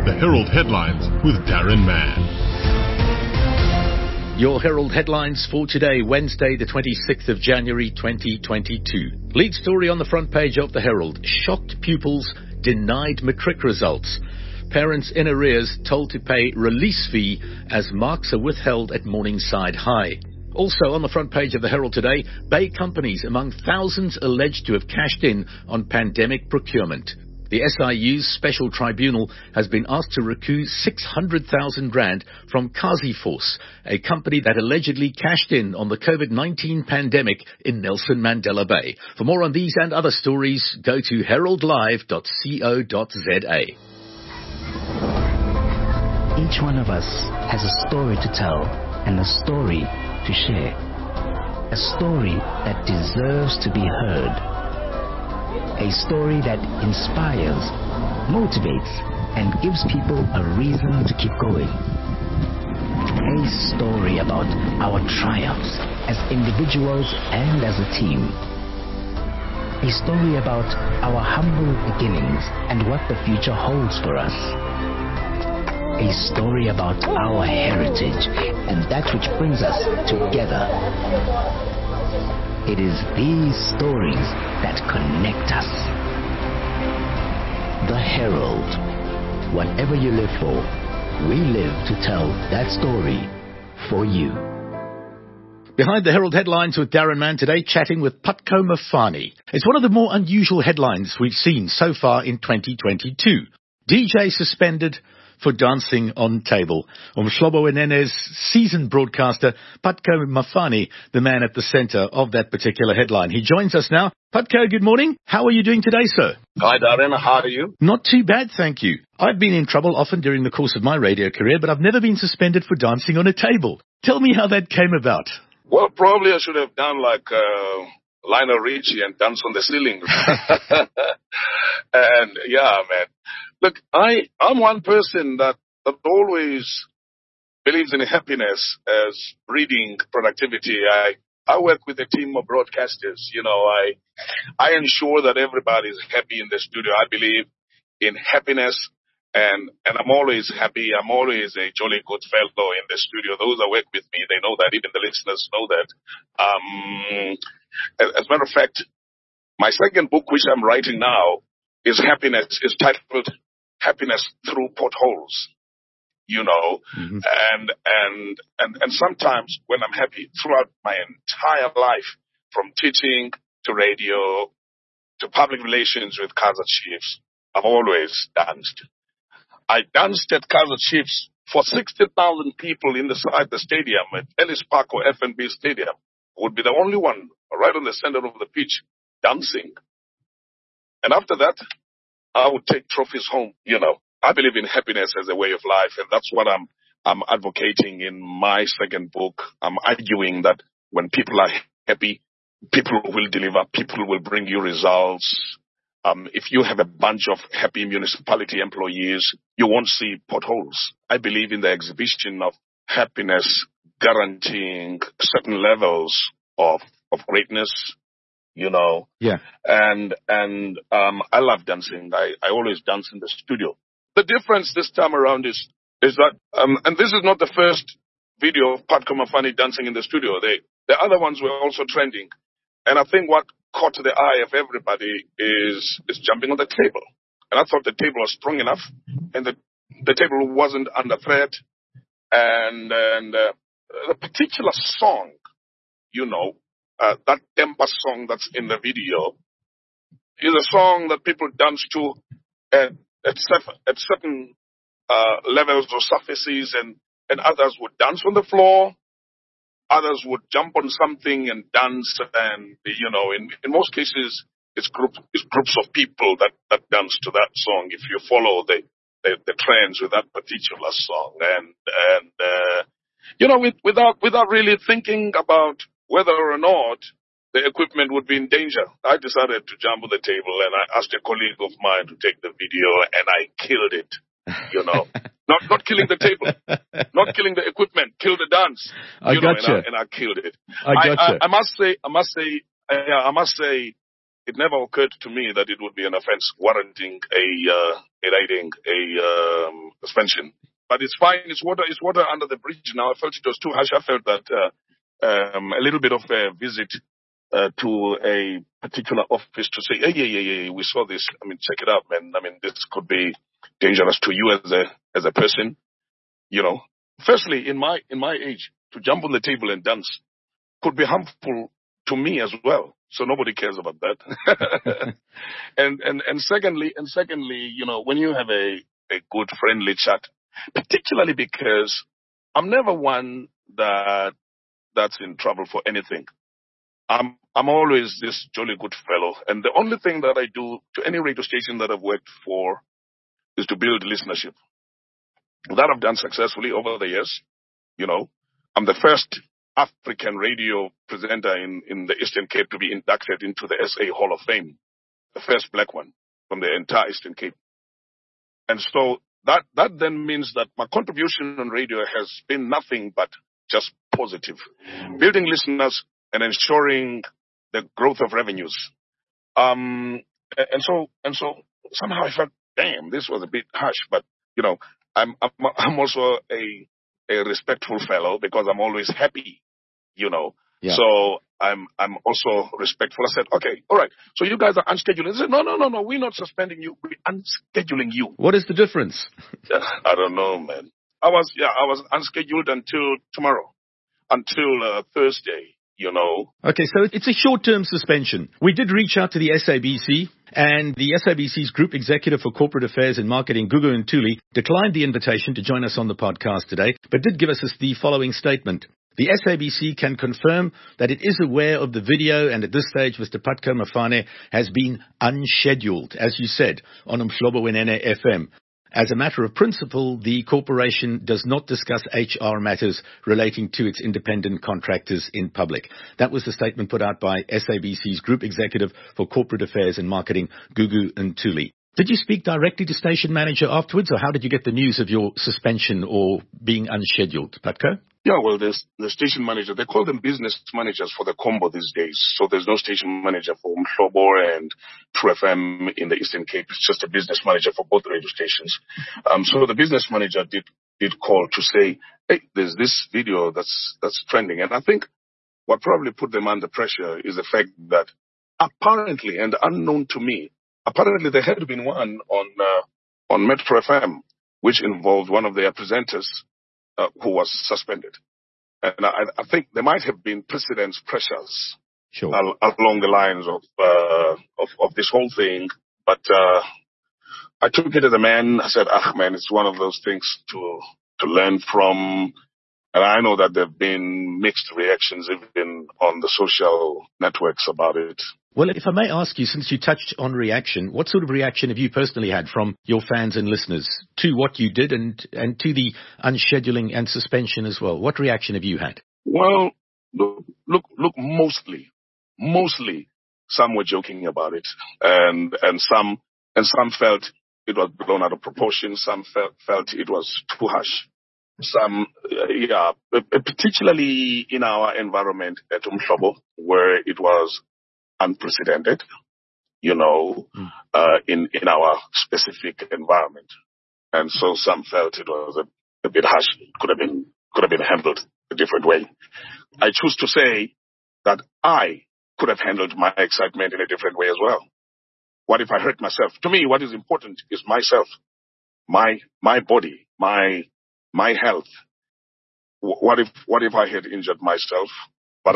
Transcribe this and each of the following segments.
The Herald Headlines with Darren Mann. Your Herald Headlines for today, Wednesday, the 26th of January, 2022. Lead story on the front page of the Herald. Shocked pupils denied matric results. Parents in arrears told to pay release fee as marks are withheld at Morningside High. Also on the front page of the Herald today, Bay companies among thousands alleged to have cashed in on pandemic procurement. The SIU's special tribunal has been asked to recoup 600,000 rand from Kaziforce, a company that allegedly cashed in on the COVID-19 pandemic in Nelson Mandela Bay. For more on these and other stories, go to heraldlive.co.za. Each one of us has a story to tell and a story to share. A story that deserves to be heard. A story that inspires, motivates, and gives people a reason to keep going. A story about our triumphs as individuals and as a team. A story about our humble beginnings and what the future holds for us. A story about our heritage and that which brings us together. It is these stories that connect us. The Herald. Whatever you live for, we live to tell that story for you. Behind the Herald Headlines with Darren Mann today, chatting with Putco Mafani. It's one of the more unusual headlines we've seen so far in 2022. DJ suspended for dancing on table. Umhlobo Wenene's seasoned broadcaster, Putco Mafani, the man at the center of that particular headline. He joins us now. Putco, good morning. How are you doing today, sir? Hi, Darren. How are you? Not too bad, thank you. I've been in trouble often during the course of my radio career, but I've never been suspended for dancing on a table. Tell me how that came about. Well, probably I should have done like Lionel Richie and dance on the ceiling. And yeah, man. Look, I'm one person that always believes in happiness as breeding productivity. I work with a team of broadcasters. You know, I ensure that everybody's happy in the studio. I believe in happiness, and I'm always happy. I'm always a jolly good fellow in the studio. Those that work with me, they know that. Even the listeners know that. As a matter of fact, my second book, which I'm writing now, is titled Happiness Through Potholes, you know, and sometimes when I'm happy throughout my entire life, from teaching to radio to public relations with Kaizer Chiefs, I've always danced. I danced at Kaizer Chiefs for 60,000 people inside the stadium at Ellis Park or FNB Stadium. I would be the only one right on the center of the pitch dancing. And after that, I would take trophies home. You know, I believe in happiness as a way of life, and that's what I'm advocating in my second book. I'm arguing that when people are happy, people will deliver, people will bring you results. If you have a bunch of happy municipality employees, you won't see potholes. I believe in the exhibition of happiness guaranteeing certain levels of greatness. You know, yeah, and I love dancing. I always dance in the studio. The difference this time around is that, and this is not the first video of Putco Mafani dancing in the studio. The other ones were also trending, and I think what caught the eye of everybody is jumping on the table. And I thought the table was strong enough, and the table wasn't under threat, and the particular song, you know. That Tempa song that's in the video is a song that people dance to at certain levels or surfaces, and others would dance on the floor, others would jump on something and dance, and you know, in most cases, it's groups of people that dance to that song. If you follow the trends with that particular song, and you know, without really thinking about whether or not the equipment would be in danger, I decided to jump on the table, and I asked a colleague of mine to take the video, and I killed it. You know, not killing the table, not killing the equipment, kill the dance. I gotcha. And I killed it. I gotcha. I must say, it never occurred to me that it would be an offense warranting a suspension. But it's fine. It's water under the bridge now. I felt it was too harsh. I felt that a little bit of a visit to a particular office to say, hey, we saw this. I mean, check it out, man. I mean, this could be dangerous to you as a person. You know, firstly, in my age, to jump on the table and dance could be harmful to me as well. So nobody cares about that. and secondly, you know, when you have a good friendly chat, particularly because I'm never one that's in trouble for anything. I'm always this jolly good fellow. And the only thing that I do to any radio station that I've worked for is to build listenership. That I've done successfully over the years. You know, I'm the first African radio presenter in the Eastern Cape to be inducted into the SA Hall of Fame. The first black one from the entire Eastern Cape. And so that then means that my contribution on radio has been nothing but just positive. Building listeners and ensuring the growth of revenues. And so somehow I felt, damn, this was a bit harsh, but you know, I'm also a respectful fellow because I'm always happy, you know. Yeah. So I'm also respectful. I said, okay, all right. So you guys are unscheduling. They said, no, we're not suspending you. We're unscheduling you. What is the difference? I don't know, man. I was unscheduled until tomorrow, until Thursday, you know. Okay, so it's a short-term suspension. We did reach out to the SABC, and the SABC's Group Executive for Corporate Affairs and Marketing, Gugu Ntuli, declined the invitation to join us on the podcast today, but did give us the following statement. The SABC can confirm that it is aware of the video, and at this stage, Mr. Patco Mafane has been unscheduled, as you said, on Umhlobo Wenene FM. As a matter of principle, the corporation does not discuss HR matters relating to its independent contractors in public. That was the statement put out by SABC's Group Executive for Corporate Affairs and Marketing, Gugu Ntuli. Did you speak directly to station manager afterwards, or how did you get the news of your suspension or being unscheduled, Patco? Yeah, well, there's the station manager. They call them business managers for the combo these days. So there's no station manager for Umhlobo and True FM in the Eastern Cape. It's just a business manager for both radio stations. So the business manager did call to say, hey, there's this video that's trending. And I think what probably put them under pressure is the fact that apparently, and unknown to me, apparently there had been one on Metro FM, which involved one of their presenters who was suspended. And I think there might have been precedence pressures along the lines of this whole thing. But I took it as a man. I said, man, it's one of those things to learn from. And I know that there have been mixed reactions even on the social networks about it. Well, if I may ask you, since you touched on reaction, what sort of reaction have you personally had from your fans and listeners to what you did and to the unscheduling and suspension as well? What reaction have you had? Well, look, mostly some were joking about it, and some felt it was blown out of proportion. Some felt it was too harsh. Some, particularly in our environment at Umhlobo, where it was unprecedented, you know, in our specific environment. And so some felt it was a bit harsh. It could have been handled a different way. I choose to say that I could have handled my excitement in a different way as well. What if I hurt myself? To me, what is important is myself, my body, my health. What if I had injured myself? But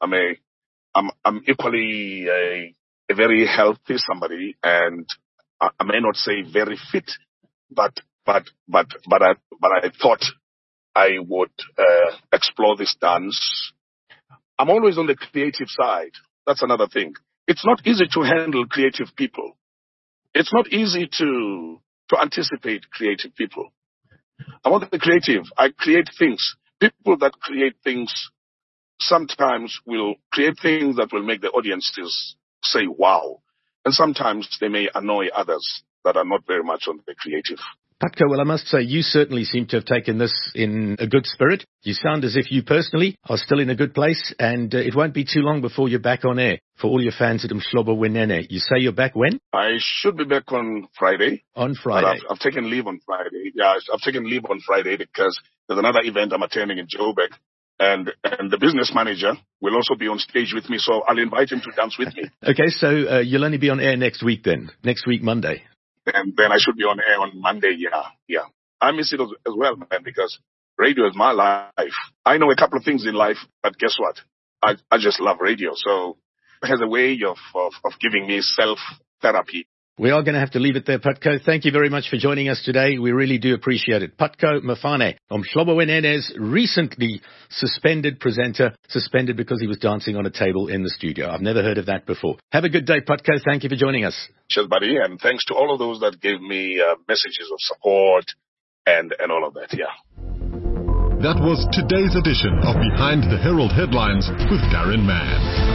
I'm equally a very healthy somebody, and I may not say very fit, but I thought I would explore this dance. I'm always on the creative side. That's another thing. It's not easy to handle creative people. It's not easy to anticipate creative people. I want to be creative. I create things. People that create things sometimes will create things that will make the audiences say, wow. And sometimes they may annoy others that are not very much on the creative. Patco, well, I must say, you certainly seem to have taken this in a good spirit. You sound as if you personally are still in a good place, and it won't be too long before you're back on air. For all your fans at Umhlobo Wenene, you say you're back when? I should be back on Friday. On Friday. I've taken leave on Friday. Yeah, I've taken leave on Friday because there's another event I'm attending in Joburg. And the business manager will also be on stage with me, so I'll invite him to dance with me. Okay, so you'll only be on air next week then? Next week, Monday? And then I should be on air on Monday, yeah. I miss it as well, man, because radio is my life. I know a couple of things in life, but guess what? I just love radio, so it has a way of giving me self-therapy. We are going to have to leave it there, Patco. Thank you very much for joining us today. We really do appreciate it. Patco Mafane, Umhlobo Wenene's recently suspended presenter, suspended because he was dancing on a table in the studio. I've never heard of that before. Have a good day, Patco. Thank you for joining us. Cheers, buddy, and thanks to all of those that gave me messages of support and all of that, yeah. That was today's edition of Behind the Herald Headlines with Darren Mann.